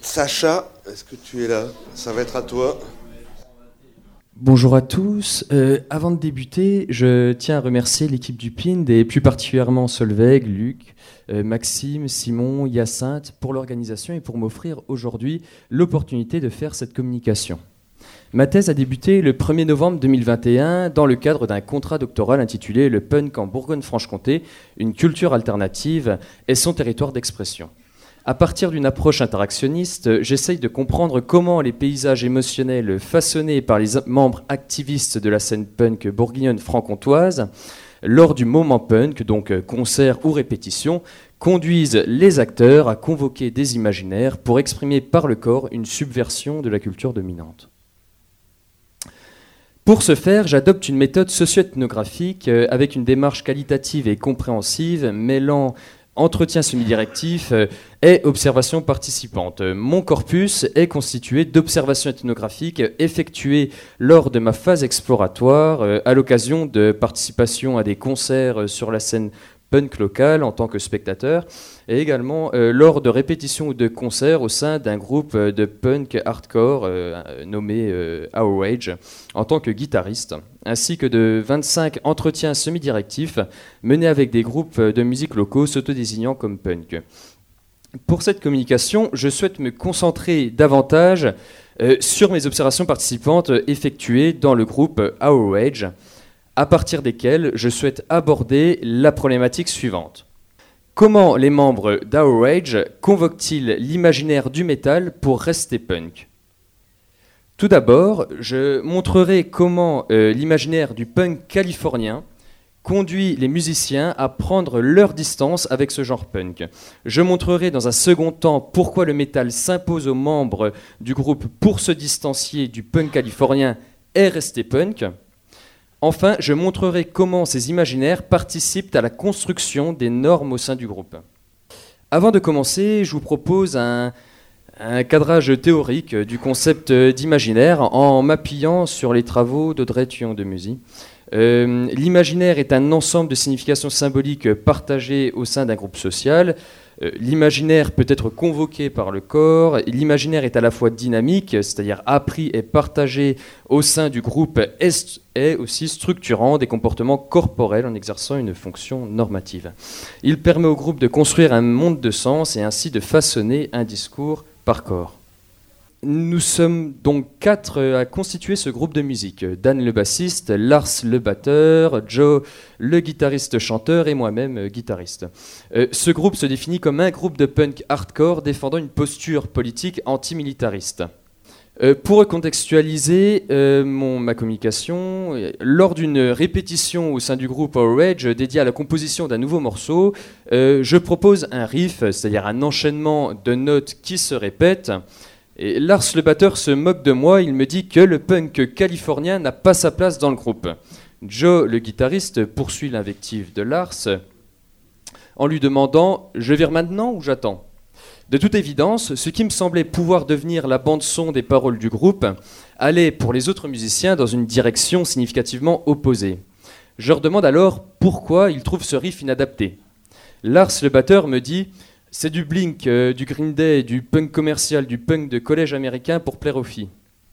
Sacha, est-ce que tu es là? Ça va être à toi. Bonjour à tous. Avant de débuter, je tiens à remercier l'équipe du PIND et plus particulièrement Solveig, Luc, Maxime, Simon, Hyacinthe pour l'organisation et pour m'offrir aujourd'hui l'opportunité de faire cette communication. Ma thèse a débuté le 1er novembre 2021 dans le cadre d'un contrat doctoral intitulé « Le punk en Bourgogne-Franche-Comté, une culture alternative et son territoire d'expression ». À partir d'une approche interactionniste, j'essaye de comprendre comment les paysages émotionnels façonnés par les membres activistes de la scène punk bourguignonne franc-comtoise, lors du moment punk, donc concert ou répétition, conduisent les acteurs à convoquer des imaginaires pour exprimer par le corps une subversion de la culture dominante. Pour ce faire, j'adopte une méthode socio-ethnographique avec une démarche qualitative et compréhensive mêlant entretien semi-directif et observation participante. Mon corpus est constitué d'observations ethnographiques effectuées lors de ma phase exploratoire à l'occasion de participation à des concerts sur la scène punk locale en tant que spectateur et également lors de répétitions ou de concerts au sein d'un groupe de punk hardcore nommé Our Age en tant que guitariste, ainsi que de 25 entretiens semi-directifs menés avec des groupes de musique locaux s'autodésignant comme punk. Pour cette communication, je souhaite me concentrer davantage sur mes observations participantes effectuées dans le groupe Our Age, à partir desquelles je souhaite aborder la problématique suivante. Comment les membres d'Our Age convoquent-ils l'imaginaire du métal pour rester punk ? Tout d'abord, je montrerai comment l'imaginaire du punk californien conduit les musiciens à prendre leur distance avec ce genre punk. Je montrerai dans un second temps pourquoi le métal s'impose aux membres du groupe pour se distancier du punk californien et rester punk. Enfin, je montrerai comment ces imaginaires participent à la construction des normes au sein du groupe. Avant de commencer, je vous propose un cadrage théorique du concept d'imaginaire en m'appuyant sur les travaux d'Audrey Thuyon-Demusy. L'imaginaire est un ensemble de significations symboliques partagées au sein d'un groupe social. L'imaginaire peut être convoqué par le corps. L'imaginaire est à la fois dynamique, c'est-à-dire appris et partagé au sein du groupe, et aussi structurant des comportements corporels en exerçant une fonction normative. Il permet au groupe de construire un monde de sens et ainsi de façonner un discours par corps. Nous sommes donc 4 à constituer ce groupe de musique. Dan le bassiste, Lars le batteur, Joe le guitariste-chanteur et moi-même guitariste. Ce groupe se définit comme un groupe de punk hardcore défendant une posture politique antimilitariste. Pour recontextualiser ma communication, lors d'une répétition au sein du groupe Our Age dédiée à la composition d'un nouveau morceau, je propose un riff, c'est-à-dire un enchaînement de notes qui se répètent. Et Lars le batteur se moque de moi, il me dit que le punk californien n'a pas sa place dans le groupe. Joe, le guitariste, poursuit l'invective de Lars en lui demandant « Je vire maintenant ou j'attends ?» De toute évidence, ce qui me semblait pouvoir devenir la bande-son des paroles du groupe allait pour les autres musiciens dans une direction significativement opposée. Je leur demande alors pourquoi ils trouvent ce riff inadapté. Lars le batteur me dit « C'est du Blink, du Green Day, du punk commercial, du punk de collège américain pour plaire aux filles. »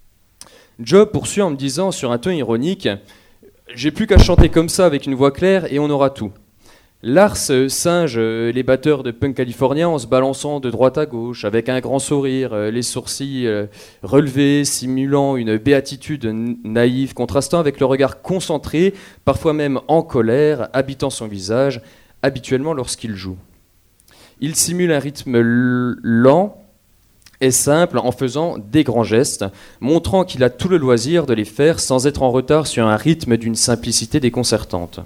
Joe poursuit en me disant sur un ton ironique « J'ai plus qu'à chanter comme ça avec une voix claire et on aura tout. » Lars singe les batteurs de punk californien en se balançant de droite à gauche, avec un grand sourire, les sourcils relevés, simulant une béatitude naïve, contrastant avec le regard concentré, parfois même en colère, habitant son visage, habituellement lorsqu'il joue. Il simule un rythme lent et simple en faisant des grands gestes, montrant qu'il a tout le loisir de les faire sans être en retard sur un rythme d'une simplicité déconcertante.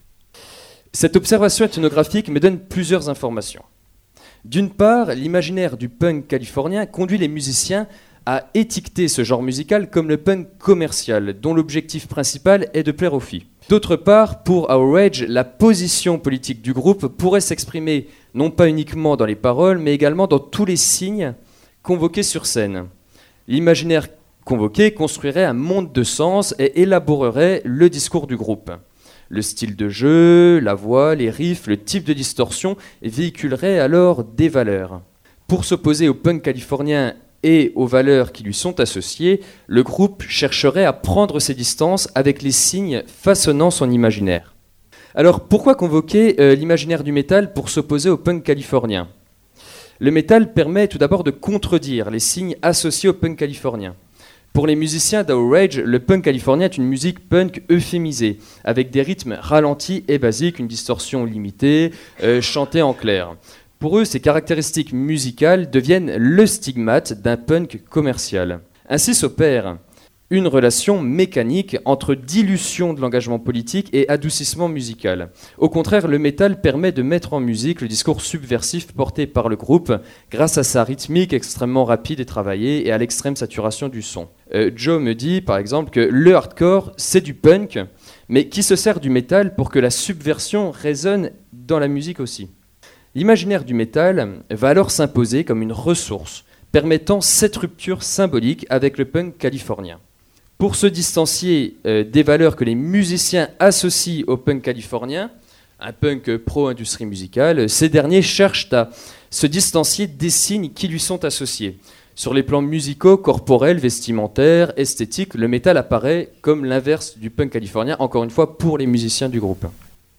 Cette observation ethnographique me donne plusieurs informations. D'une part, l'imaginaire du punk californien conduit les musiciens à étiqueter ce genre musical comme le punk commercial, dont l'objectif principal est de plaire aux filles. D'autre part, pour Our Age, la position politique du groupe pourrait s'exprimer non pas uniquement dans les paroles, mais également dans tous les signes convoqués sur scène. L'imaginaire convoqué construirait un monde de sens et élaborerait le discours du groupe. Le style de jeu, la voix, les riffs, le type de distorsion véhiculeraient alors des valeurs. Pour s'opposer au punk californien et aux valeurs qui lui sont associées, le groupe chercherait à prendre ses distances avec les signes façonnant son imaginaire. Alors pourquoi convoquer l'imaginaire du métal pour s'opposer au punk californien ? Le métal permet tout d'abord de contredire les signes associés au punk californien. Pour les musiciens d'Outrage, le punk californien est une musique punk euphémisée, avec des rythmes ralentis et basiques, une distorsion limitée, chantée en clair. Pour eux, ces caractéristiques musicales deviennent le stigmate d'un punk commercial. Ainsi s'opère une relation mécanique entre dilution de l'engagement politique et adoucissement musical. Au contraire, le métal permet de mettre en musique le discours subversif porté par le groupe grâce à sa rythmique extrêmement rapide et travaillée et à l'extrême saturation du son. Joe me dit par exemple que le hardcore, c'est du punk, mais qui se sert du métal pour que la subversion résonne dans la musique aussi. L'imaginaire du métal va alors s'imposer comme une ressource permettant cette rupture symbolique avec le punk californien. Pour se distancier des valeurs que les musiciens associent au punk californien, un punk pro-industrie musicale, ces derniers cherchent à se distancier des signes qui lui sont associés. Sur les plans musicaux, corporels, vestimentaires, esthétiques, le métal apparaît comme l'inverse du punk californien, encore une fois pour les musiciens du groupe.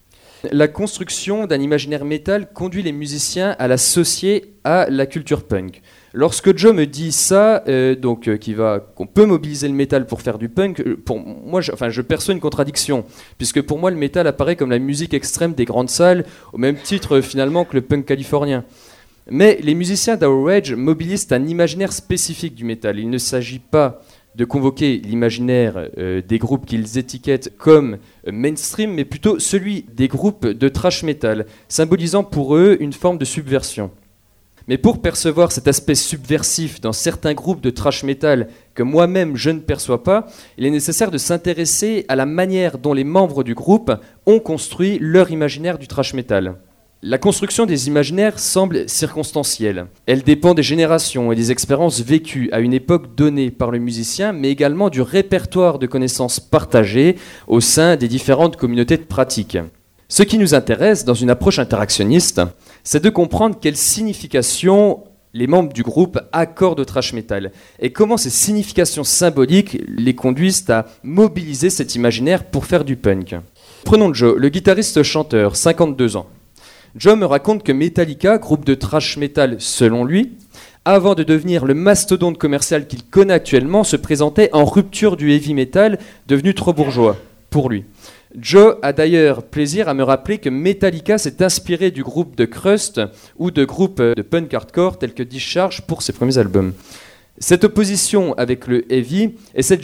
La construction d'un imaginaire métal conduit les musiciens à l'associer à la culture punk. Lorsque Joe me dit ça, qu'on peut mobiliser le métal pour faire du punk, pour moi, je perçois une contradiction, puisque pour moi le métal apparaît comme la musique extrême des grandes salles, au même titre finalement que le punk californien. Mais les musiciens d'Outrage mobilisent un imaginaire spécifique du métal. Il ne s'agit pas de convoquer l'imaginaire des groupes qu'ils étiquettent comme mainstream, mais plutôt celui des groupes de thrash metal, symbolisant pour eux une forme de subversion. Mais pour percevoir cet aspect subversif dans certains groupes de thrash metal que moi-même je ne perçois pas, il est nécessaire de s'intéresser à la manière dont les membres du groupe ont construit leur imaginaire du thrash metal. La construction des imaginaires semble circonstancielle. Elle dépend des générations et des expériences vécues à une époque donnée par le musicien, mais également du répertoire de connaissances partagées au sein des différentes communautés de pratique. Ce qui nous intéresse dans une approche interactionniste, c'est de comprendre quelle signification les membres du groupe accordent au thrash metal et comment ces significations symboliques les conduisent à mobiliser cet imaginaire pour faire du punk. Prenons Joe, le guitariste-chanteur, 52 ans. Joe me raconte que Metallica, groupe de thrash metal selon lui, avant de devenir le mastodonte commercial qu'il connaît actuellement, se présentait en rupture du heavy metal devenu trop bourgeois pour lui. Joe a d'ailleurs plaisir à me rappeler que Metallica s'est inspiré du groupe de crust ou de groupes de punk hardcore tels que Discharge pour ses premiers albums. Cette opposition avec le heavy et cette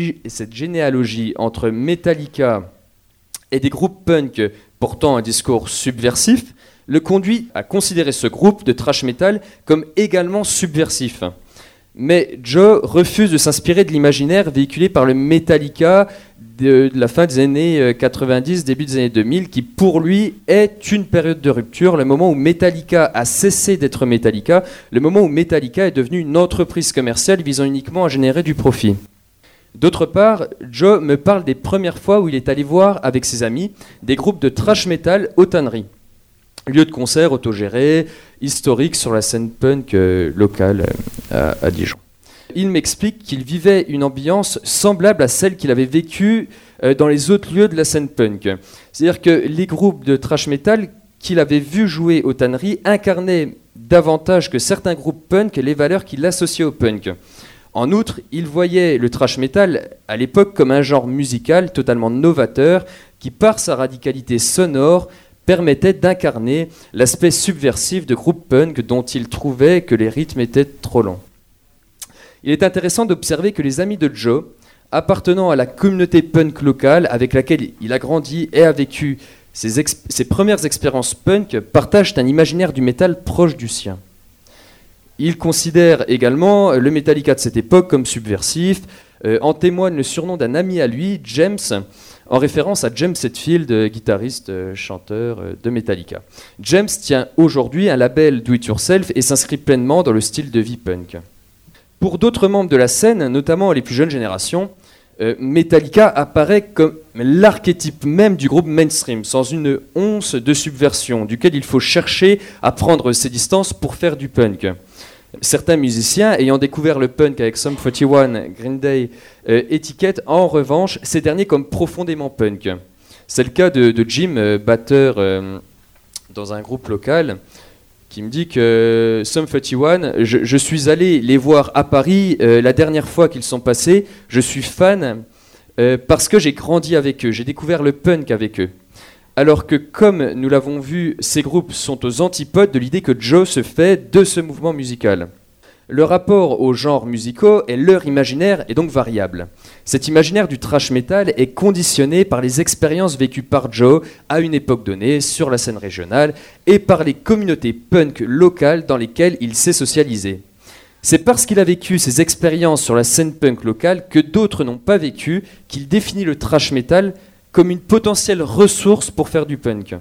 généalogie entre Metallica et des groupes punk portant un discours subversif le conduit à considérer ce groupe de thrash metal comme également subversif. Mais Joe refuse de s'inspirer de l'imaginaire véhiculé par le Metallica de la fin des années 90, début des années 2000, qui pour lui est une période de rupture, le moment où Metallica a cessé d'être Metallica, le moment où Metallica est devenu une entreprise commerciale visant uniquement à générer du profit. D'autre part, Joe me parle des premières fois où il est allé voir avec ses amis des groupes de thrash metal aux tanneries. Lieu de concert autogéré, historique sur la scène punk locale à Dijon. Il m'explique qu'il vivait une ambiance semblable à celle qu'il avait vécue dans les autres lieux de la scène punk. C'est-à-dire que les groupes de thrash metal qu'il avait vus jouer aux tanneries incarnaient davantage que certains groupes punk les valeurs qu'il associait au punk. En outre, il voyait le thrash metal à l'époque comme un genre musical totalement novateur qui, par sa radicalité sonore, permettait d'incarner l'aspect subversif de groupes punk dont il trouvait que les rythmes étaient trop lents. Il est intéressant d'observer que les amis de Joe, appartenant à la communauté punk locale avec laquelle il a grandi et a vécu ses premières expériences punk, partagent un imaginaire du métal proche du sien. Il considère également le Metallica de cette époque comme subversif. En témoigne le surnom d'un ami à lui, James, en référence à James Hetfield, guitariste, chanteur de Metallica. James tient aujourd'hui un label do-it-yourself et s'inscrit pleinement dans le style de vie punk. Pour d'autres membres de la scène, notamment les plus jeunes générations, Metallica apparaît comme l'archétype même du groupe mainstream, sans une once de subversion, duquel il faut chercher à prendre ses distances pour faire du punk. Certains musiciens, ayant découvert le punk avec Sum 41, Green Day, étiquettent en revanche ces derniers comme profondément punk. C'est le cas de Jim, batteur dans un groupe local, qui me dit que Sum 41, je suis allé les voir à Paris la dernière fois qu'ils sont passés, je suis fan parce que j'ai grandi avec eux, j'ai découvert le punk avec eux. Alors que, comme nous l'avons vu, ces groupes sont aux antipodes de l'idée que Joe se fait de ce mouvement musical. Le rapport aux genres musicaux et leur imaginaire est donc variable. Cet imaginaire du thrash metal est conditionné par les expériences vécues par Joe à une époque donnée sur la scène régionale et par les communautés punk locales dans lesquelles il s'est socialisé. C'est parce qu'il a vécu ces expériences sur la scène punk locale que d'autres n'ont pas vécu qu'il définit le thrash metal comme une potentielle ressource pour faire du punk.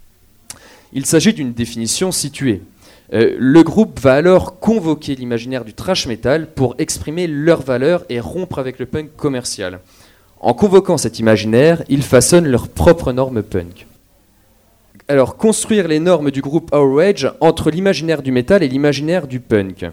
Il s'agit d'une définition située. Le groupe va alors convoquer l'imaginaire du thrash metal pour exprimer leurs valeurs et rompre avec le punk commercial. En convoquant cet imaginaire, ils façonnent leurs propres normes punk. Alors, construire les normes du groupe Outrage entre l'imaginaire du metal et l'imaginaire du punk.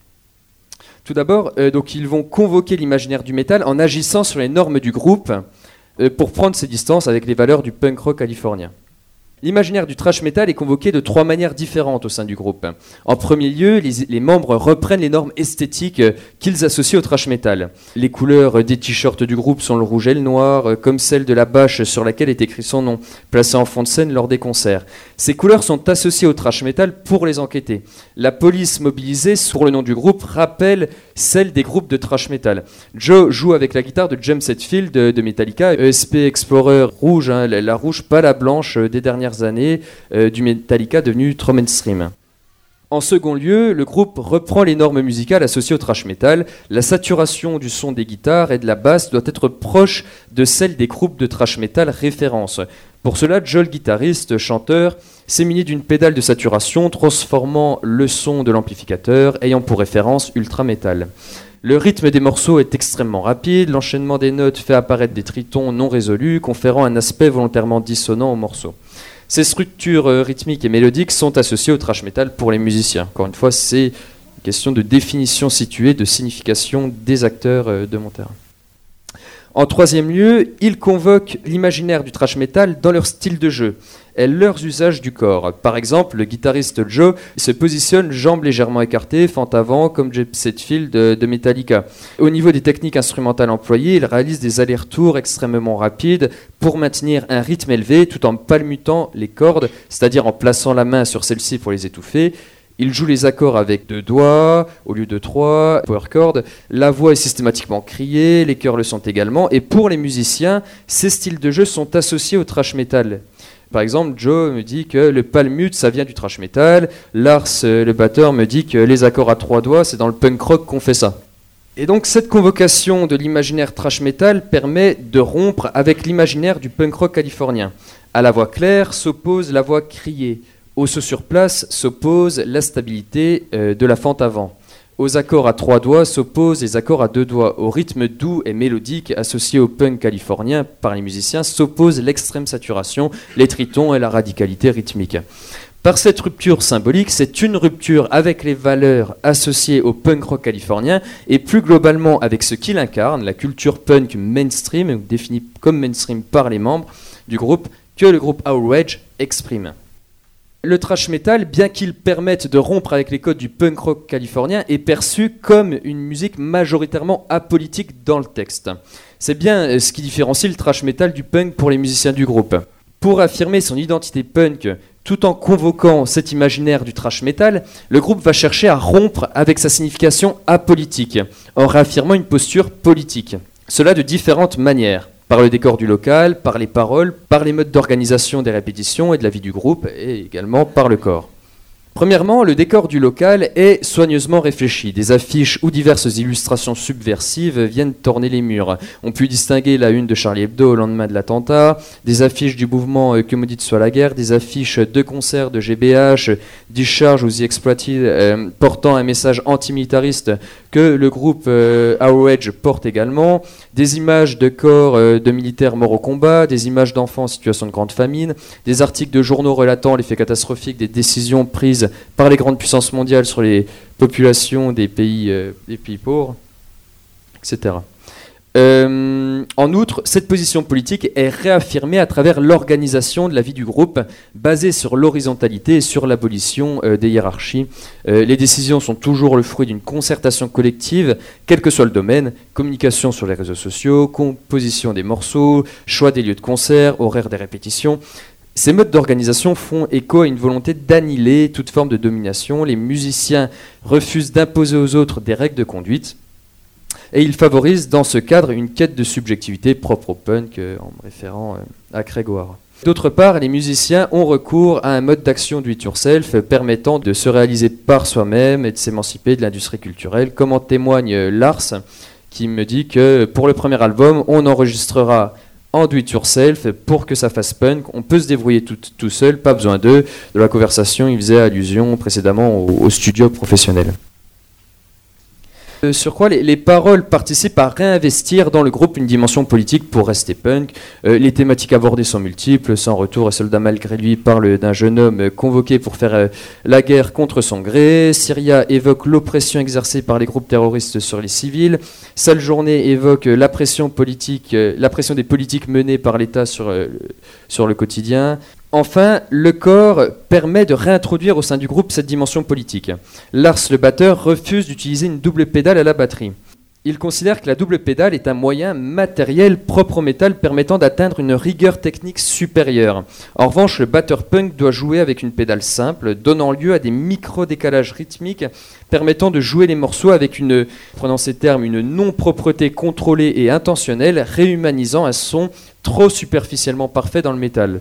Tout d'abord, donc ils vont convoquer l'imaginaire du metal en agissant sur les normes du groupe pour prendre ses distances avec les valeurs du punk rock californien. L'imaginaire du thrash metal est convoqué de 3 manières différentes au sein du groupe. En premier lieu, les membres reprennent les normes esthétiques qu'ils associent au thrash metal. Les couleurs des t-shirts du groupe sont le rouge et le noir, comme celle de la bâche sur laquelle est écrit son nom, placée en fond de scène lors des concerts. Ces couleurs sont associées au thrash metal pour les enquêter. La police mobilisée sur le nom du groupe rappelle celle des groupes de thrash metal. Joe joue avec la guitare de James Hetfield de Metallica, ESP Explorer rouge, la rouge, pas la blanche des dernières années du Metallica devenu trop mainstream. En second lieu, le groupe reprend les normes musicales associées au thrash metal. La saturation du son des guitares et de la basse doit être proche de celle des groupes de thrash metal référence. Pour cela, Joe, le guitariste, chanteur, s'est muni d'une pédale de saturation transformant le son de l'amplificateur ayant pour référence ultra metal. Le rythme des morceaux est extrêmement rapide, l'enchaînement des notes fait apparaître des tritons non résolus, conférant un aspect volontairement dissonant au morceau. Ces structures rythmiques et mélodiques sont associées au thrash metal pour les musiciens. Encore une fois, c'est une question de définition située, de signification des acteurs de mon terrain. En troisième lieu, ils convoquent l'imaginaire du thrash metal dans leur style de jeu et leurs usages du corps. Par exemple, le guitariste Joe se positionne jambes légèrement écartées, fente avant, comme James Hetfield de Metallica. Au niveau des techniques instrumentales employées, il réalise des allers-retours extrêmement rapides pour maintenir un rythme élevé tout en palmutant les cordes, c'est-à-dire en plaçant la main sur celles-ci pour les étouffer. Il joue les accords avec 2 doigts au lieu de 3, power chord. La voix est systématiquement criée, les chœurs le sont également. Et pour les musiciens, ces styles de jeu sont associés au thrash metal. Par exemple, Joe me dit que le palmute, ça vient du thrash metal. Lars, le batteur, me dit que les accords à 3 doigts, c'est dans le punk rock qu'on fait ça. Et donc cette convocation de l'imaginaire thrash metal permet de rompre avec l'imaginaire du punk rock californien. À la voix claire s'oppose la voix criée. Au saut sur place s'oppose la stabilité de la fente avant. Aux accords à 3 doigts s'opposent les accords à 2 doigts. Au rythme doux et mélodique associé au punk californien par les musiciens s'oppose l'extrême saturation, les tritons et la radicalité rythmique. Par cette rupture symbolique, c'est une rupture avec les valeurs associées au punk rock californien et plus globalement avec ce qu'il incarne, la culture punk mainstream, définie comme mainstream par les membres du groupe, que le groupe Outrage exprime. Le thrash metal, bien qu'il permette de rompre avec les codes du punk rock californien, est perçu comme une musique majoritairement apolitique dans le texte. C'est bien ce qui différencie le thrash metal du punk pour les musiciens du groupe. Pour affirmer son identité punk, tout en convoquant cet imaginaire du thrash metal, le groupe va chercher à rompre avec sa signification apolitique, en réaffirmant une posture politique. Cela de différentes manières. Par le décor du local, par les paroles, par les modes d'organisation des répétitions et de la vie du groupe, et également par le corps. Premièrement, le décor du local est soigneusement réfléchi. Des affiches ou diverses illustrations subversives viennent orner les murs. On peut distinguer la une de Charlie Hebdo au lendemain de l'attentat, des affiches du mouvement Que maudite soit la guerre, des affiches de concerts de GBH, Discharge ou The Exploited portant un message antimilitariste que le groupe Outrage porte également, des images de corps de militaires morts au combat, des images d'enfants en situation de grande famine, des articles de journaux relatant les faits catastrophiques des décisions prises par les grandes puissances mondiales sur les populations des pays pauvres, etc. En outre, cette position politique est réaffirmée à travers l'organisation de la vie du groupe, basée sur l'horizontalité et sur l'abolition des hiérarchies. Les décisions sont toujours le fruit d'une concertation collective, quel que soit le domaine, communication sur les réseaux sociaux, composition des morceaux, choix des lieux de concert, horaire des répétitions. Ces modes d'organisation font écho à une volonté d'annihiler toute forme de domination. Les musiciens refusent d'imposer aux autres des règles de conduite et ils favorisent dans ce cadre une quête de subjectivité propre au punk, en me référant à Grégoire. D'autre part, les musiciens ont recours à un mode d'action do it yourself permettant de se réaliser par soi-même et de s'émanciper de l'industrie culturelle, comme en témoigne Lars, qui me dit que pour le premier album, on enregistrera en do-it-yourself, pour que ça fasse punk, on peut se débrouiller tout seul, pas besoin de la conversation, il faisait allusion précédemment au studio professionnel. Sur quoi les paroles participent à réinvestir dans le groupe une dimension politique pour rester punk. Les thématiques abordées sont multiples. Sans retour et soldat malgré lui parle d'un jeune homme convoqué pour faire la guerre contre son gré. Syria évoque l'oppression exercée par les groupes terroristes sur les civils. Sale journée évoque la pression des politiques menées par l'État sur le quotidien. Enfin, le corps permet de réintroduire au sein du groupe cette dimension politique. Lars, le batteur, refuse d'utiliser une double pédale à la batterie. Il considère que la double pédale est un moyen matériel propre au métal permettant d'atteindre une rigueur technique supérieure. En revanche, le batteur punk doit jouer avec une pédale simple, donnant lieu à des micro-décalages rythmiques permettant de jouer les morceaux avec prenant ces termes, une non-propreté contrôlée et intentionnelle, réhumanisant un son trop superficiellement parfait dans le métal.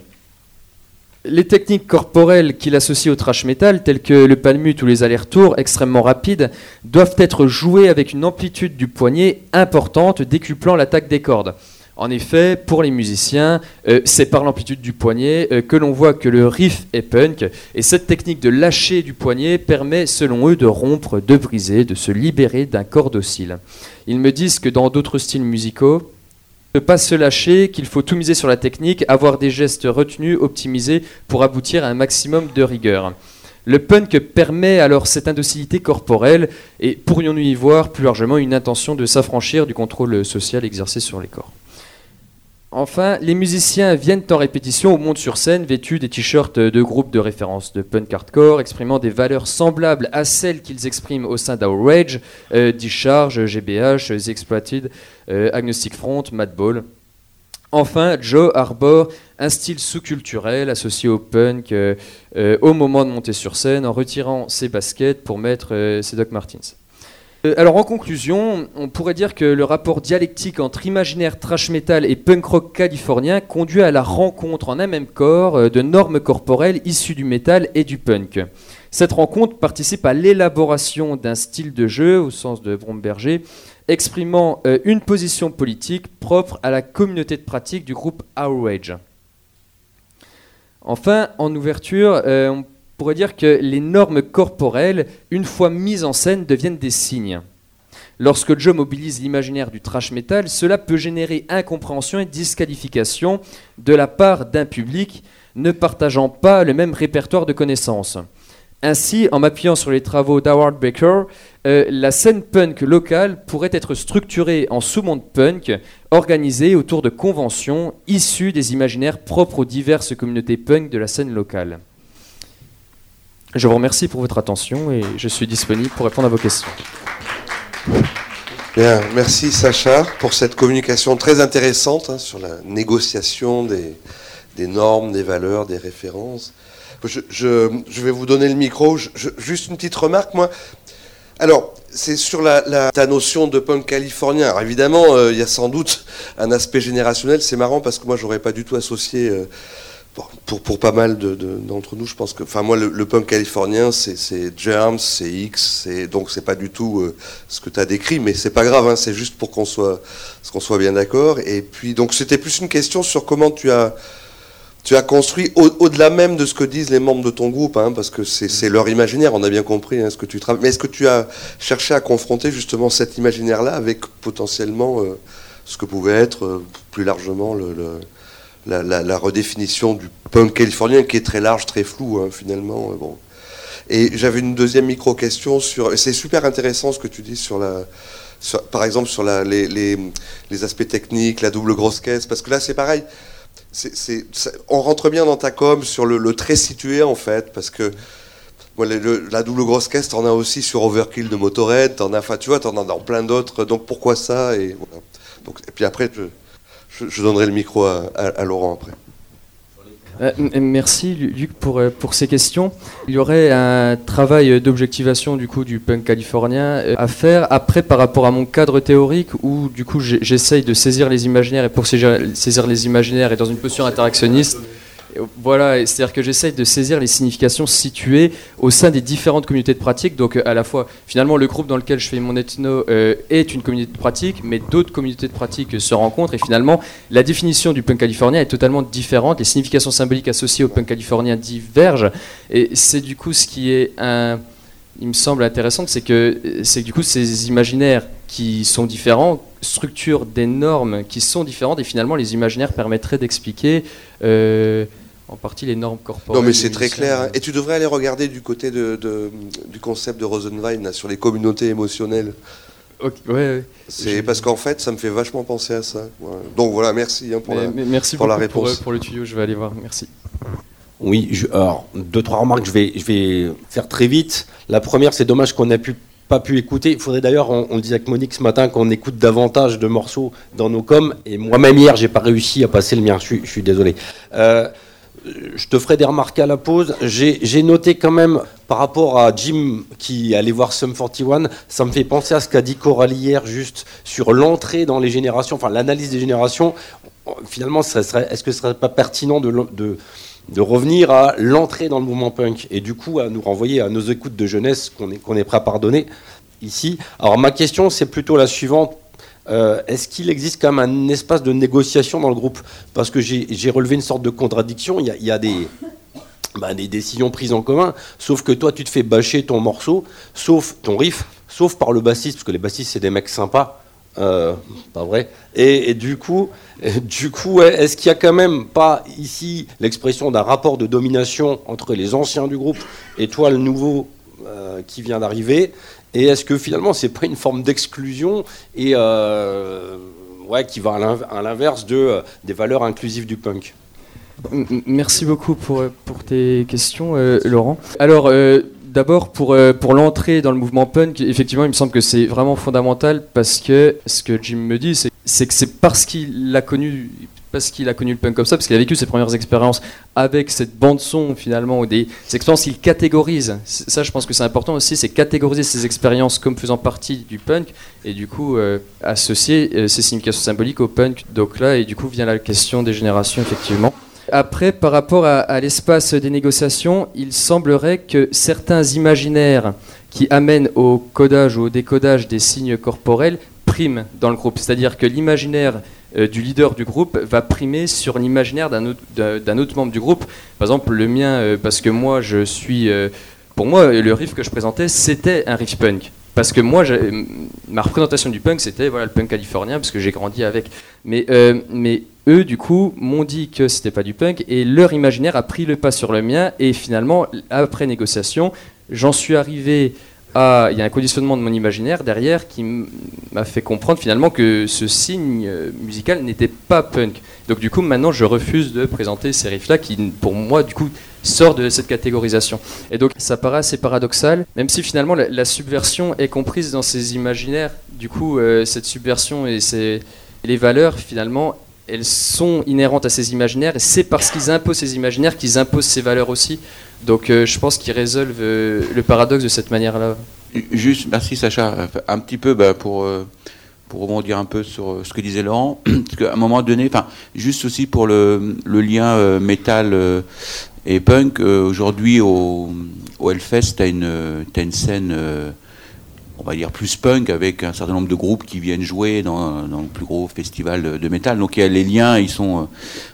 Les techniques corporelles qu'il associe au thrash metal, telles que le palmute ou les allers-retours extrêmement rapides, doivent être jouées avec une amplitude du poignet importante, décuplant l'attaque des cordes. En effet, pour les musiciens, c'est par l'amplitude du poignet que l'on voit que le riff est punk, et cette technique de lâcher du poignet permet, selon eux, de rompre, de briser, de se libérer d'un corps docile. Ils me disent que dans d'autres styles musicaux, ne pas se lâcher, qu'il faut tout miser sur la technique, avoir des gestes retenus, optimisés pour aboutir à un maximum de rigueur. Le punk permet alors cette indocilité corporelle et pourrions-nous y voir plus largement une intention de s'affranchir du contrôle social exercé sur les corps. Enfin, les musiciens viennent en répétition ou montent sur scène vêtus des t-shirts de groupes de référence de punk hardcore, exprimant des valeurs semblables à celles qu'ils expriment au sein d'Outrage, Discharge, GBH, The Exploited, Agnostic Front, Madball. Enfin, Joe arbore un style sous-culturel associé au punk au moment de monter sur scène en retirant ses baskets pour mettre ses Doc Martens. Alors en conclusion, on pourrait dire que le rapport dialectique entre imaginaire thrash metal et punk rock californien conduit à la rencontre en un même corps de normes corporelles issues du metal et du punk. Cette rencontre participe à l'élaboration d'un style de jeu, au sens de Bromberger, exprimant une position politique propre à la communauté de pratique du groupe Outrage. Enfin, en ouverture, on pourrait dire que les normes corporelles, une fois mises en scène, deviennent des signes. Lorsque Joe mobilise l'imaginaire du thrash metal, cela peut générer incompréhension et disqualification de la part d'un public ne partageant pas le même répertoire de connaissances. Ainsi, en m'appuyant sur les travaux d'Howard Baker, la scène punk locale pourrait être structurée en sous-monde punk, organisée autour de conventions issues des imaginaires propres aux diverses communautés punk de la scène locale. Je vous remercie pour votre attention et je suis disponible pour répondre à vos questions. Bien, merci Sacha pour cette communication très intéressante sur la négociation des normes, des valeurs, des références. Je vais vous donner le micro. Juste une petite remarque, moi. Alors, c'est sur ta notion de punk californien. Alors, évidemment, il y a sans doute un aspect générationnel. C'est marrant parce que moi, j'aurais pas du tout associé pour pas mal d'entre nous, je pense que, moi, le punk californien, c'est Germs, c'est X, donc c'est pas du tout ce que tu as décrit, mais c'est pas grave, hein, c'est juste pour qu'on soit bien d'accord. Et puis, donc, c'était plus une question sur comment tu as construit, au-delà même de ce que disent les membres de ton groupe, hein, parce que c'est leur imaginaire, on a bien compris, hein, ce que tu travailles. Mais est-ce que tu as cherché à confronter justement cet imaginaire-là avec potentiellement ce que pouvait être plus largement la redéfinition du punk californien, qui est très large, très flou, hein, finalement. Bon. Et j'avais une deuxième micro-question sur... C'est super intéressant ce que tu dis par exemple sur les aspects techniques, la double grosse caisse, parce que là c'est pareil. On rentre bien dans ta com sur le très situé, en fait, parce que la double grosse caisse, t'en as aussi sur Overkill de Motorhead, t'en as dans plein d'autres, donc pourquoi ça, et voilà. Donc, et puis après, je donnerai le micro à Laurent après. Merci Luc pour ces questions. Il y aurait un travail d'objectivation du coup du punk californien à faire après par rapport à mon cadre théorique où du coup j'essaye de saisir les imaginaires et pour saisir les imaginaires et dans une posture interactionniste. Voilà, c'est-à-dire que j'essaye de saisir les significations situées au sein des différentes communautés de pratique. Donc à la fois, finalement, le groupe dans lequel je fais mon ethno est une communauté de pratique, mais d'autres communautés de pratique se rencontrent. Et finalement, la définition du punk californien est totalement différente. Les significations symboliques associées au punk californien divergent. Et c'est du coup ce qui est il me semble intéressant, c'est que du coup ces imaginaires qui sont différents structurent des normes qui sont différentes. Et finalement, les imaginaires permettraient d'expliquer... en partie les normes corporelles. Non mais c'est très clair. Et tu devrais aller regarder du côté du concept de Rosenwein là, sur les communautés émotionnelles. Okay, ouais. C'est parce qu'en fait ça me fait vachement penser à ça. Ouais. Donc voilà, merci merci pour la réponse. Pour le tuyau, je vais aller voir. Merci. Oui, alors 2-3 remarques, je vais faire très vite. La première, c'est dommage qu'on n'ait pas pu écouter. Il faudrait d'ailleurs, on le disait avec Monique ce matin, qu'on écoute davantage de morceaux dans nos coms. Et moi-même hier, j'ai pas réussi à passer le mien. Je suis désolé. Je te ferai des remarques à la pause. J'ai noté quand même, par rapport à Jim qui allait voir Sum 41, ça me fait penser à ce qu'a dit Coralie hier, juste sur l'entrée dans les générations, enfin l'analyse des générations. Finalement, est-ce que ce serait pas pertinent de revenir à l'entrée dans le mouvement punk et du coup à nous renvoyer à nos écoutes de jeunesse qu'on est prêt à pardonner ici. Alors ma question, c'est plutôt la suivante. Est-ce qu'il existe quand même un espace de négociation dans le groupe ? Parce que j'ai relevé une sorte de contradiction. Il y a des décisions prises en commun, sauf que toi, tu te fais bâcher ton morceau, sauf ton riff, sauf par le bassiste, parce que les bassistes, c'est des mecs sympas. Pas vrai. Et du coup, est-ce qu'il n'y a quand même pas ici l'expression d'un rapport de domination entre les anciens du groupe et toi, le nouveau qui vient d'arriver ? Et est-ce que finalement, c'est pas une forme d'exclusion et qui va à l'inverse des valeurs inclusives du punk ? Merci beaucoup pour tes questions, Laurent. Alors, d'abord, pour l'entrée dans le mouvement punk, effectivement, il me semble que c'est vraiment fondamental parce que ce que Jim me dit, c'est que c'est parce qu'il a connu le punk comme ça, parce qu'il a vécu ses premières expériences avec cette bande-son, finalement, ou des expériences qu'il catégorise. Ça, je pense que c'est important aussi, c'est catégoriser ces expériences comme faisant partie du punk, et du coup, associer ces significations symboliques au punk. Donc là, et du coup, vient la question des générations, effectivement. Après, par rapport à l'espace des négociations, il semblerait que certains imaginaires qui amènent au codage ou au décodage des signes corporels priment dans le groupe. C'est-à-dire que l'imaginaire du leader du groupe va primer sur l'imaginaire d'un autre membre du groupe. Par exemple, le mien, parce que moi, pour moi, le riff que je présentais, c'était un riff punk. Parce que moi, ma représentation du punk, c'était le punk californien, parce que j'ai grandi avec. Mais eux, du coup, m'ont dit que c'était pas du punk, et leur imaginaire a pris le pas sur le mien, et finalement, après négociation, j'en suis arrivé à... Il y a un conditionnement de mon imaginaire derrière qui m'a fait comprendre finalement que ce signe musical n'était pas punk. Donc du coup, maintenant, je refuse de présenter ces riffs-là qui, pour moi, du coup, sortent de cette catégorisation. Et donc, ça paraît assez paradoxal, même si finalement, la subversion est comprise dans ces imaginaires. Du coup, cette subversion et les valeurs, finalement, elles sont inhérentes à ces imaginaires, et c'est parce qu'ils imposent ces imaginaires qu'ils imposent ces valeurs aussi. Donc je pense qu'ils résolvent le paradoxe de cette manière-là. Juste, merci Sacha, un petit peu pour pour rebondir un peu sur ce que disait Laurent, parce qu'à un moment donné, juste aussi pour le lien métal et punk, aujourd'hui au Hellfest, t'as une scène, on va dire plus punk, avec un certain nombre de groupes qui viennent jouer dans le plus gros festival de métal. Donc il y a les liens, ils sont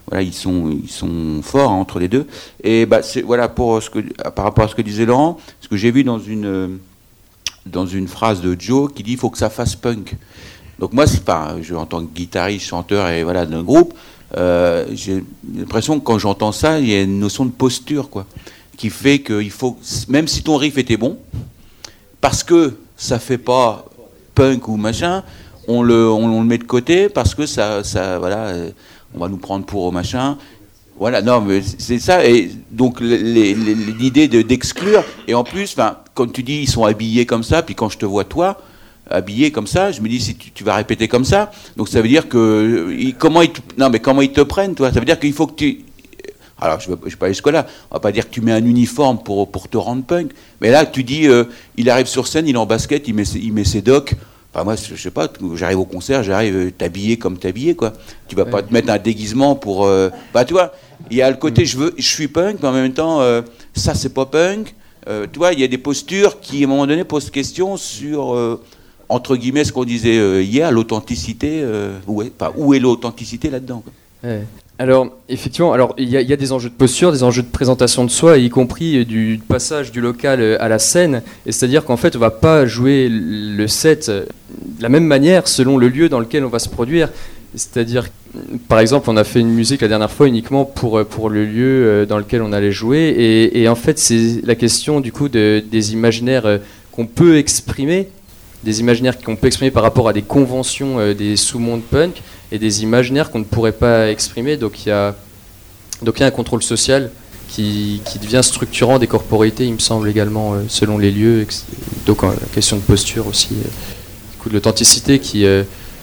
forts entre les deux. Et par rapport à ce que disait Laurent, ce que j'ai vu dans une phrase de Joe qui dit il faut que ça fasse punk. Donc moi, en tant que guitariste, chanteur et d'un groupe, j'ai l'impression que quand j'entends ça, il y a une notion de posture, quoi, qui fait qu'il faut, même si ton riff était bon, parce que ça fait pas punk ou machin, on le met de côté parce que ça on va nous prendre pour machin. Voilà, non, mais c'est ça. Et donc l'idée d'exclure, et en plus, comme tu dis, ils sont habillés comme ça, puis quand je te vois toi habillé comme ça, je me dis si tu vas répéter comme ça, donc ça veut dire que comment ils te prennent, toi. Ça veut dire qu'il faut que tu... Alors je vais pas aller jusque là, on va pas dire que tu mets un uniforme pour te rendre punk, mais là tu dis il arrive sur scène, il est en basket, il met ses docks. Enfin moi je sais pas, j'arrive au concert, j'arrive t'habiller comme t'habiller, quoi. Tu vas pas te mettre un déguisement pour tu vois, il y a le côté je suis punk, mais en même temps ça c'est pas punk. Tu vois, il y a des postures qui à un moment donné posent question sur entre guillemets ce qu'on disait hier, l'authenticité, où est l'authenticité là-dedans, quoi. Ouais. Alors, effectivement, il y a des enjeux de posture, des enjeux de présentation de soi, y compris du passage du local à la scène. Et c'est-à-dire qu'en fait, on ne va pas jouer le set de la même manière selon le lieu dans lequel on va se produire. C'est-à-dire, par exemple, on a fait une musique la dernière fois uniquement pour le lieu dans lequel on allait jouer. Et en fait, c'est la question du coup des imaginaires qu'on peut exprimer, par rapport à des conventions des sous-mondes punk, et des imaginaires qu'on ne pourrait pas exprimer. Donc il y a un contrôle social qui devient structurant des corporéités, il me semble également, selon les lieux. Donc la question de posture aussi, de l'authenticité qui est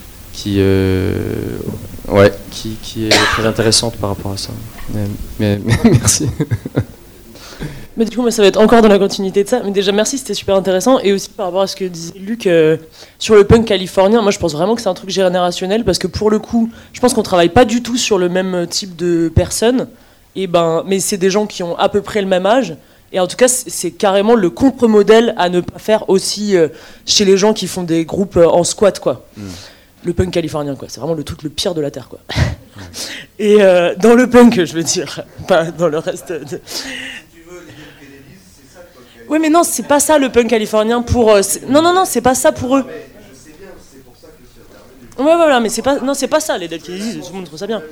très intéressante par rapport à ça. Mais merci. Mais du coup, ça va être encore dans la continuité de ça. Mais déjà, merci, c'était super intéressant. Et aussi par rapport à ce que disait Luc sur le punk californien, moi je pense vraiment que c'est un truc générationnel parce que pour le coup, je pense qu'on travaille pas du tout sur le même type de personnes. Mais c'est des gens qui ont à peu près le même âge. Et en tout cas, c'est carrément le contre-modèle à ne pas faire aussi chez les gens qui font des groupes en squat, quoi. Le punk californien, quoi. C'est vraiment le truc le pire de la Terre, quoi. Et dans le punk, je veux dire, pas dans le reste. Oui, mais non, c'est pas ça le punk californien pour. Non, c'est pas ça pour eux. Je sais bien, c'est pour ça que je suis intervenu. Ouais, voilà, mais c'est pas ça les Dead Kennedys, tout le monde trouve ça bien.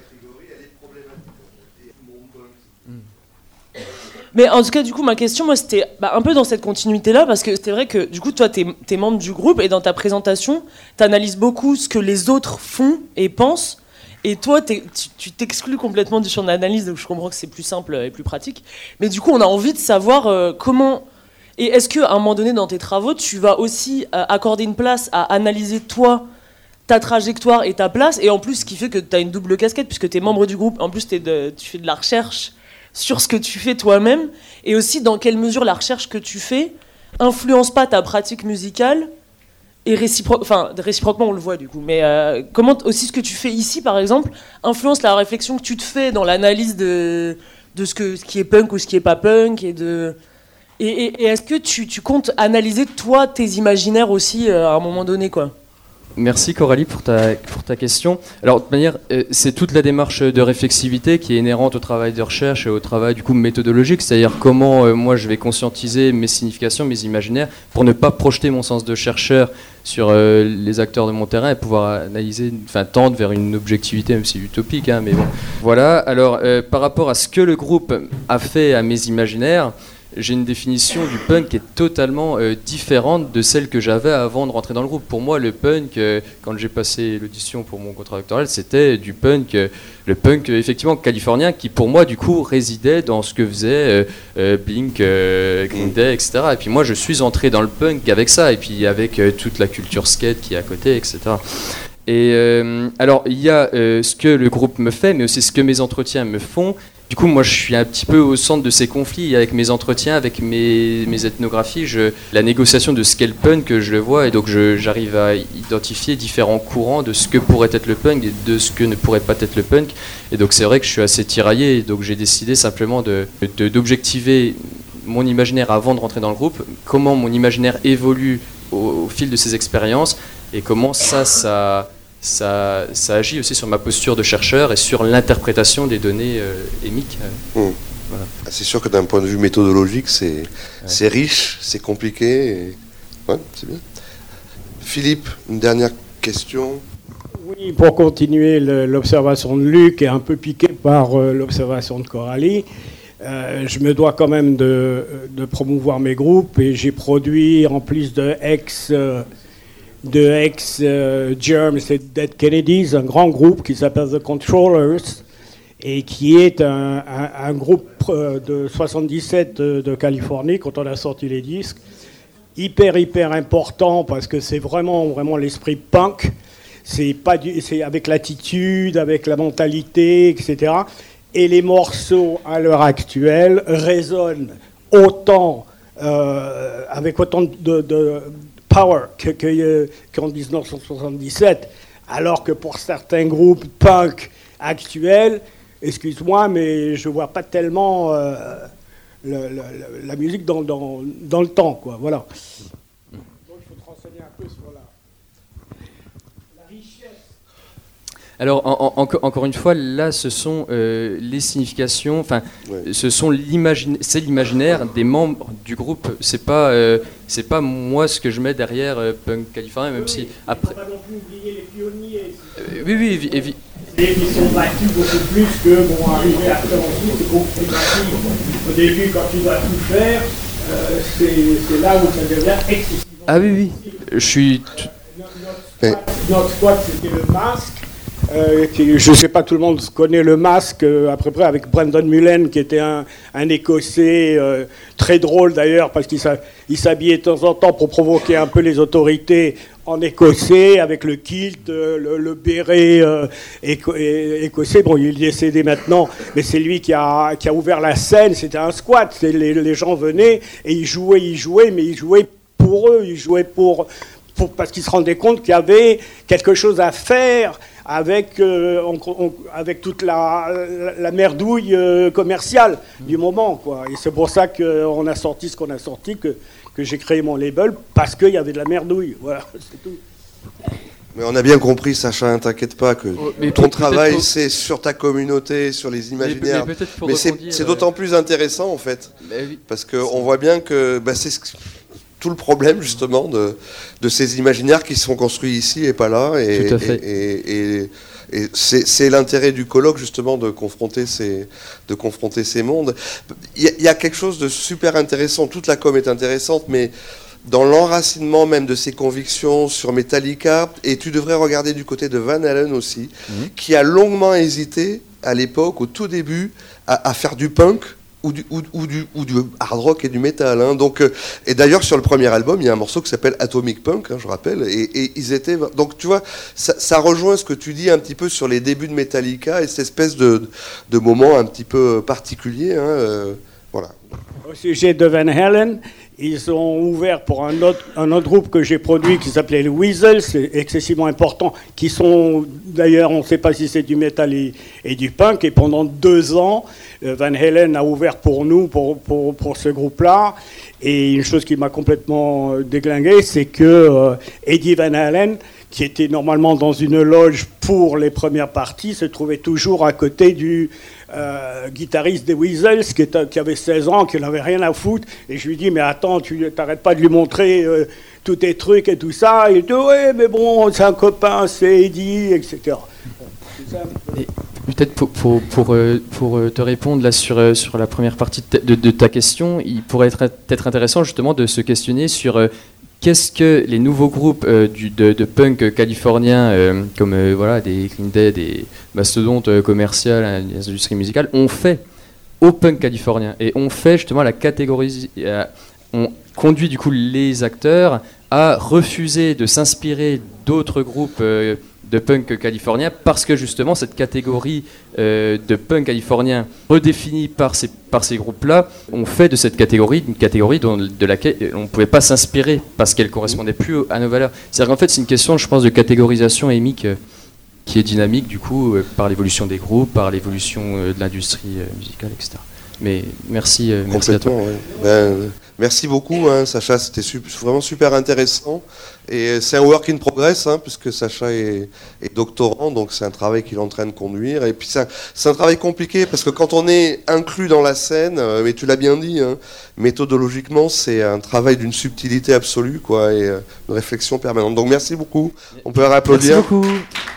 Mais en tout cas, du coup, ma question, moi, c'était un peu dans cette continuité-là, parce que c'est vrai que, du coup, toi, t'es membre du groupe, et dans ta présentation, t'analyses beaucoup ce que les autres font et pensent, et toi, tu t'exclus complètement du champ d'analyse, donc je comprends que c'est plus simple et plus pratique. Mais du coup, on a envie de savoir comment... Et est-ce qu'à un moment donné, dans tes travaux, tu vas aussi accorder une place à analyser, toi, ta trajectoire et ta place, et en plus, ce qui fait que t'as une double casquette, puisque t'es membre du groupe, en plus, tu fais de la recherche sur ce que tu fais toi-même, et aussi dans quelle mesure la recherche que tu fais influence pas ta pratique musicale, et réciproquement on le voit du coup, mais comment aussi ce que tu fais ici par exemple influence la réflexion que tu te fais dans l'analyse de ce qui est punk ou ce qui est pas punk, et est-ce que tu comptes analyser toi tes imaginaires aussi à un moment donné, quoi? Merci Coralie pour ta question. Alors de toute manière, c'est toute la démarche de réflexivité qui est inhérente au travail de recherche et au travail du coup méthodologique, c'est-à-dire comment moi je vais conscientiser mes significations, mes imaginaires, pour ne pas projeter mon sens de chercheur sur les acteurs de mon terrain et pouvoir analyser, tendre vers une objectivité, même si utopique, mais bon. Voilà, alors par rapport à ce que le groupe a fait à mes imaginaires, j'ai une définition du punk qui est totalement différente de celle que j'avais avant de rentrer dans le groupe. Pour moi, le punk, quand j'ai passé l'audition pour mon contrat doctoral, c'était du punk, le punk effectivement californien, qui pour moi, du coup, résidait dans ce que faisait Blink, Green Day, etc. Et puis moi, je suis entré dans le punk avec ça, et puis avec toute la culture skate qui est à côté, etc. Et alors, il y a ce que le groupe me fait, mais aussi ce que mes entretiens me font. Du coup, moi, je suis un petit peu au centre de ces conflits avec mes entretiens, avec mes ethnographies. La négociation de ce qu'est le punk, je le vois, et donc j'arrive à identifier différents courants de ce que pourrait être le punk et de ce que ne pourrait pas être le punk. Et donc, c'est vrai que je suis assez tiraillé. Et donc, j'ai décidé simplement d'objectiver mon imaginaire avant de rentrer dans le groupe, comment mon imaginaire évolue au fil de ces expériences, et comment ça agit aussi sur ma posture de chercheur et sur l'interprétation des données émiques. Voilà. C'est sûr que d'un point de vue méthodologique, c'est riche, c'est compliqué. Ouais, c'est bien. Philippe, une dernière question. Oui, pour continuer l'observation de Luc et un peu piqué par l'observation de Coralie, je me dois quand même de promouvoir mes groupes, et j'ai produit, en plus de Germs et Dead Kennedys, un grand groupe qui s'appelle The Controllers, et qui est un groupe de 77 de Californie, quand on a sorti les disques, hyper important, parce que c'est vraiment l'esprit punk, c'est avec l'attitude, avec la mentalité, etc. Et les morceaux, à l'heure actuelle, résonnent avec autant de power qu'en 1977, alors que pour certains groupes punk actuels, excuse-moi, mais je vois pas tellement la musique dans le temps, quoi. Voilà. Donc il faut te renseigner un peu sur la richesse. Alors, encore une fois, là, ce sont les significations, enfin, ce sont c'est l'imaginaire des membres du groupe. C'est pas moi ce que je mets derrière Punk Californien, même si après. Il ne faut pas non plus oublier les pionniers. Oui. Et qui sont battus beaucoup plus que arriver après ensuite, c'est beaucoup plus facile. Au début, quand tu dois tout faire, c'est là où ça devient excessivement. Ah oui. Je suis. Notre squad, c'était le Masque. Je ne sais pas, tout le monde connaît le Masque, à peu près, avec Brendan Mullen, qui était un Écossais très drôle d'ailleurs, parce qu'il s'habillait de temps en temps pour provoquer un peu les autorités en écossais, avec le kilt, le béret écossais. Bon, il est décédé maintenant, mais c'est lui qui a ouvert la scène. C'était un squat. Les gens venaient et ils jouaient, mais ils jouaient pour eux, ils jouaient parce qu'ils se rendaient compte qu'il y avait quelque chose à faire avec toute la merdouille commerciale du moment, quoi. Et c'est pour ça qu'on a sorti ce qu'on a sorti, que j'ai créé mon label, parce qu'il y avait de la merdouille. Voilà, c'est tout. Mais on a bien compris, Sacha, ne t'inquiète pas, que ton travail, c'est sur ta communauté, sur les imaginaires. Mais c'est d'autant plus intéressant, en fait, parce qu'on voit bien que c'est tout le problème, justement, de ces imaginaires qui sont construits ici et pas là. Tout à fait. Et c'est l'intérêt du colloque, justement, de confronter ces mondes. Il y a quelque chose de super intéressant. Toute la com est intéressante, mais dans l'enracinement même de ses convictions sur Metallica, et tu devrais regarder du côté de Van Halen aussi, qui a longuement hésité, à l'époque, au tout début, à faire du punk, ou du hard rock et du métal. Hein. Donc, et d'ailleurs, sur le premier album, il y a un morceau qui s'appelle Atomic Punk, je rappelle, et ils étaient... Donc, tu vois, ça rejoint ce que tu dis un petit peu sur les débuts de Metallica et cette espèce de moment un petit peu particulier. Voilà. Au sujet de Van Halen, ils ont ouvert pour un autre groupe que j'ai produit qui s'appelait les Weasels, c'est excessivement important, qui sont, d'ailleurs, on ne sait pas si c'est du métal et du punk, et pendant 2 ans, Van Halen a ouvert pour nous, pour ce groupe-là, et une chose qui m'a complètement déglingué, c'est que Eddie Van Halen, qui était normalement dans une loge pour les premières parties, se trouvait toujours à côté du guitariste des Weasels, qui avait 16 ans, qui n'avait rien à foutre. Et je lui dis, mais attends, tu n'arrêtes pas de lui montrer tous tes trucs et tout ça. Il dit, ouais, mais bon, c'est un copain, c'est Eddie, etc. Et peut-être pour te répondre là sur la première partie de ta question, il pourrait être intéressant justement de se questionner sur qu'est-ce que les nouveaux groupes de punk californiens, comme des Green Day, des mastodontes commerciales, des industries musicales, ont fait au punk californien. Et ont fait justement la catégorie... on conduit du coup les acteurs à refuser de s'inspirer d'autres groupes de punk californien, parce que justement cette catégorie de punk californien redéfinie par ces groupes-là, ont fait de cette catégorie une catégorie de laquelle on ne pouvait pas s'inspirer parce qu'elle ne correspondait plus à nos valeurs. C'est-à-dire qu'en fait c'est une question, je pense, de catégorisation émique qui est dynamique du coup par l'évolution des groupes, par l'évolution de l'industrie musicale, etc. Mais merci à toi. Ouais. Merci beaucoup, hein, Sacha, c'était vraiment super intéressant. Et c'est un work in progress, hein, puisque Sacha est doctorant, donc c'est un travail qu'il est en train de conduire. Et puis c'est un travail compliqué, parce que quand on est inclus dans la scène, mais tu l'as bien dit, hein, méthodologiquement, c'est un travail d'une subtilité absolue, quoi, et une réflexion permanente. Donc merci beaucoup, on peut applaudir. Merci beaucoup.